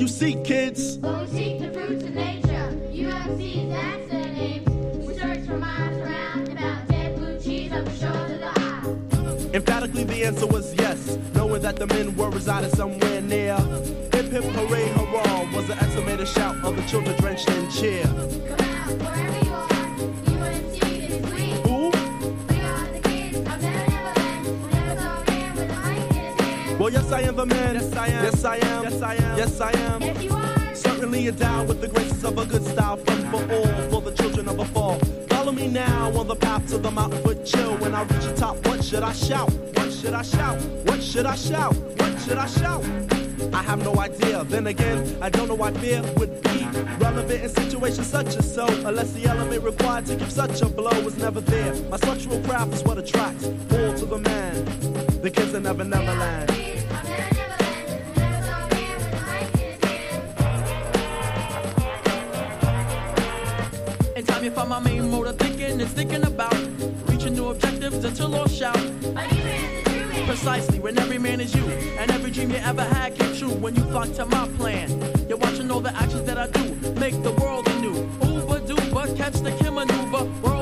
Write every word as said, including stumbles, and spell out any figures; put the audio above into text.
seek, kids? Well, we seek the fruits of nature. U M C, that's their names. We search for miles around about dead blue cheese on the shores of the Isle. Emphatically, the answer was yes, knowing that the men were residing somewhere near. Hip hip hooray hurrah was the estimated shout of the children drenched in cheer. Come out wherever you are, U M C is we. Who? We are the kids of Never Neverland. We'll never go in with a mic in his hand. Well, yes, I am the man. Yes, I am. Yes, I am. Yes, I am. Yes, I am. Yes, you are. Certainly endowed with the graces of a good style, fun for all, for the children of a fall. Follow me now on the path to the mountain foot chill. When I reach the top, what should I shout? What should I shout? What should I shout? What should I shout? I have no idea. Then again, I don't know why fear would be relevant in situations such as so, unless the element required to give such a blow was never there. My structural craft is what attracts all to the man. The kids of Never Neverland. In time you find my main mode of thinking is thinking about reaching new objectives until all shout. Precisely, when every man is you, and every dream you ever had came true when you flock to my plan. You're watching all the actions that I do, make the world anew. Uber duper, catch the Kim maneuver, world